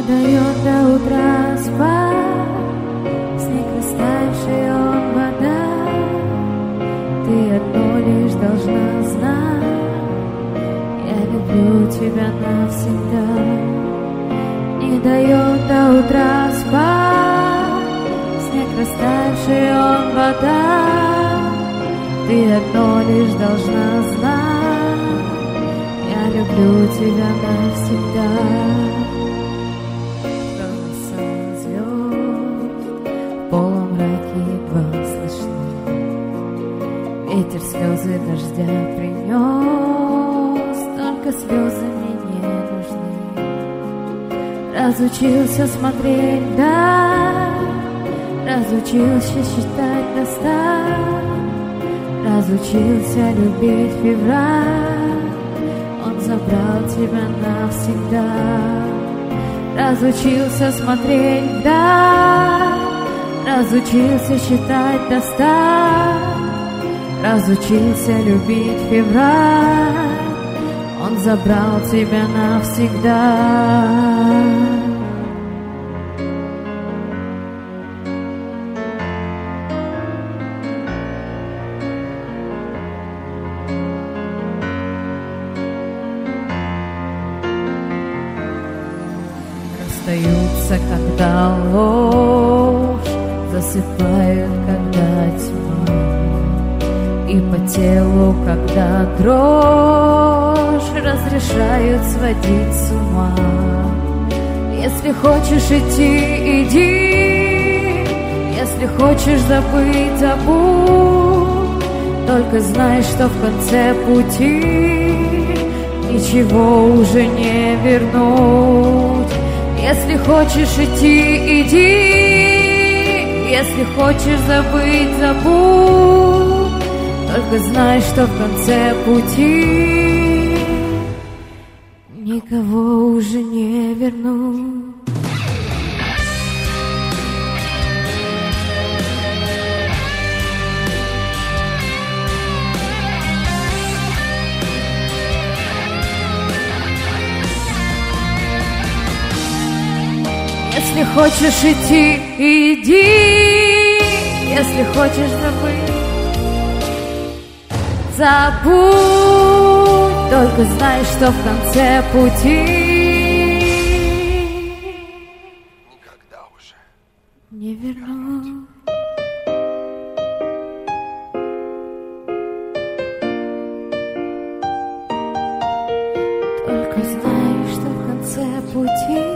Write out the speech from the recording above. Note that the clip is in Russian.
дает до утра спать, снег растаявший, он вода. Ты одно лишь должна знать, я люблю тебя навсегда. Не дает до утра спать, снег растаявший, он вода. Ты одно лишь должна знать, я люблю тебя навсегда. Голоса звезд в полумраке едва слышны, ветер слезы дождя принес, только слезы мне не нужны. Разучился смотреть вдаль, разучился считать до 100, разучился любить февраль, он забрал тебя навсегда. Разучился смотреть вдаль, разучился считать до 100, разучился любить февраль, он забрал тебя навсегда. Расстаются, когда ложь, засыпают, когда тьма, и по телу, когда дрожь, разрешают сводить с ума. Если хочешь идти, иди, если хочешь забыть, забудь, только знай, что в конце пути ничего уже не вернуть. Если хочешь идти, иди, если хочешь забыть, забудь, только знай, что в конце пути никого уже не вернуть. Если хочешь идти, иди, если хочешь забыть, забудь, только знай, что в конце пути никогда уже не вернуть. Только знай, что в конце пути